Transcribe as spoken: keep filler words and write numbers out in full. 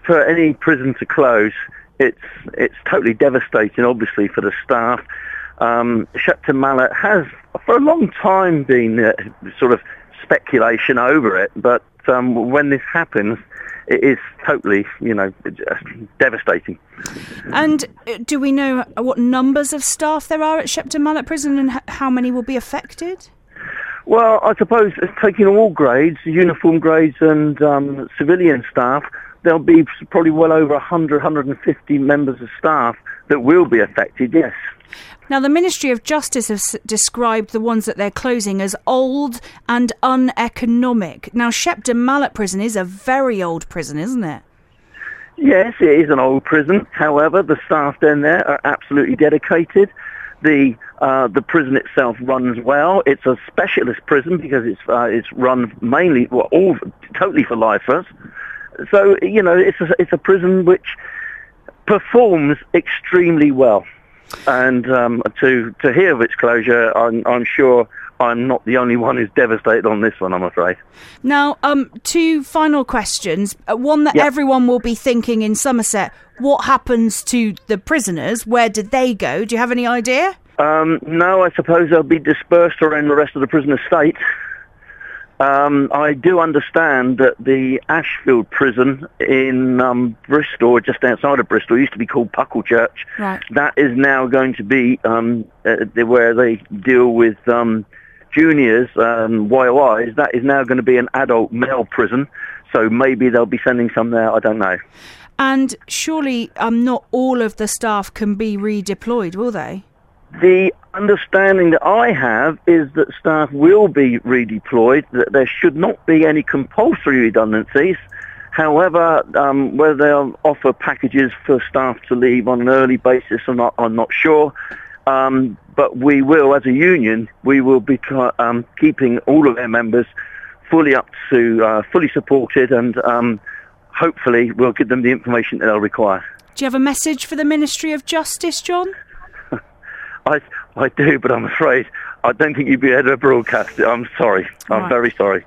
for any prison to close, it's it's totally devastating, obviously, for the staff. Um, Shepton Mallet has, for a long time, been uh, sort of speculation over it, but um, when this happens, it is totally, you know, just devastating. And do we know what numbers of staff there are at Shepton Mallet Prison and h- how many will be affected? Well, I suppose taking all grades, uniform grades and um, civilian staff, there'll be probably well over one hundred, one hundred fifty members of staff that will be affected, yes. Now, the Ministry of Justice has described the ones that they're closing as old and uneconomic. Now, Shepton Mallet Prison is a very old prison, isn't it? Yes, it is an old prison. However, the staff down there are absolutely dedicated. The uh, the prison itself runs well. It's a specialist prison because it's uh, it's run mainly, well, all totally for lifers. So, you know, it's a, it's a prison which performs extremely well. And um, to to hear of its closure, I'm, I'm sure I'm not the only one who's devastated on this one, I'm afraid. Now, um, two final questions. Uh, one that yep. everyone will be thinking in Somerset, what happens to the prisoners? Where did they go? Do you have any idea? Um, no, I suppose they'll be dispersed around the rest of the prison estate. Um, I do understand that the Ashfield prison in um, Bristol, just outside of Bristol, used to be called Pucklechurch. Right. That is now going to be um, uh, where they deal with um, juniors, um, Y O Is. That is now going to be an adult male prison, so maybe they'll be sending some there, I don't know. And surely um, not all of the staff can be redeployed, will they? The understanding that I have is that staff will be redeployed, that there should not be any compulsory redundancies. However, um, whether they'll offer packages for staff to leave on an early basis or not, I'm not sure. Um, but we will, as a union, we will be um, keeping all of our members fully up to, uh, fully supported, and um, hopefully we'll give them the information that they'll require. Do you have a message for the Ministry of Justice, John? I, I do, but I'm afraid I don't think you'd be able to broadcast it. I'm sorry. I'm right. very sorry.